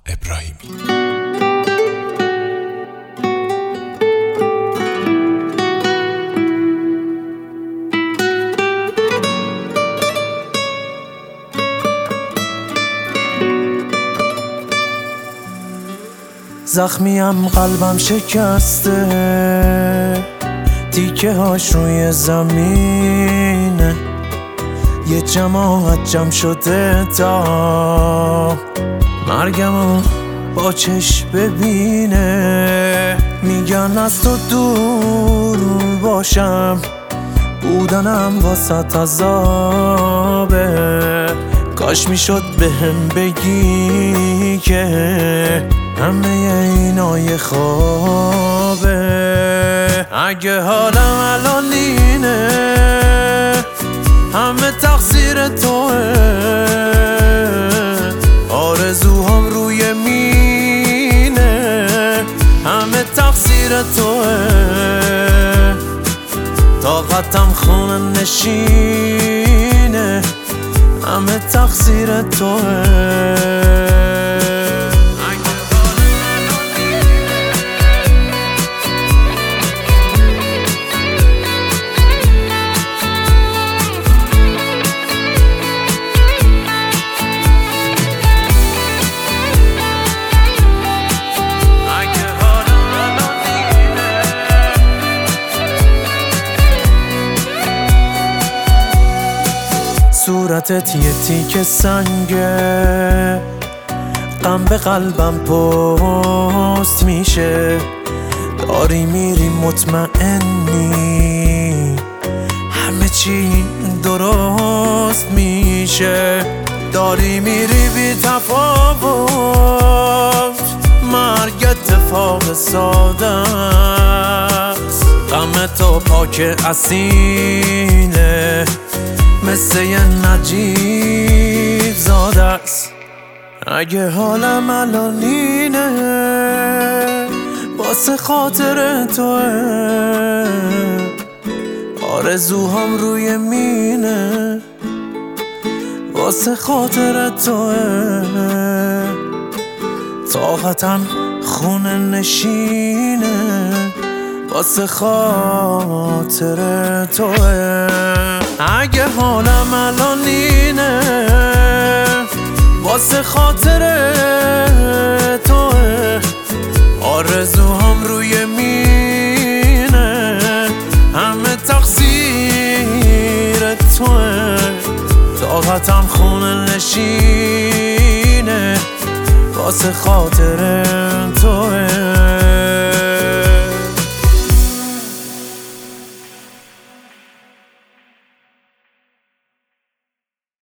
ابراهیمی. زخمیم قلبم شکسته، تیکه هاش روی زمینه، یه جماعت جمع شده تا مرگمو با چشم ببینه. میگن از تو دور باشم، بودنم واسط عذابه. کاش میشد بهم بگی که همه اینا یه خوابه. اگه حالم الان اینه، همه تقصیر توه. آرزوهام روی مینه، همه تقصیر توه. طاقتم خونه نشینه، همه تقصیر توه. صورتت یه تیکه سنگه، غم به قلبم پست میشه. داری میری مطمئنی همه چی درست میشه. داری میری بی تفاوت، مرگ اتفاق ساده است. غم تو پاک اصیله، مثل یه نجیب زاده است. اگه حالم الان اینه، واسه خاطر توه. آرزوهام روی مینه، واسه خاطر توه. طاقتم خونه نشینه، واسه خاطر توه. اگه حالم الان اینه، واسه خاطر توه. آرزوهام روی مینه، همه تقصیر توه. طاقتم خونه نشینه، واسه خاطر توه.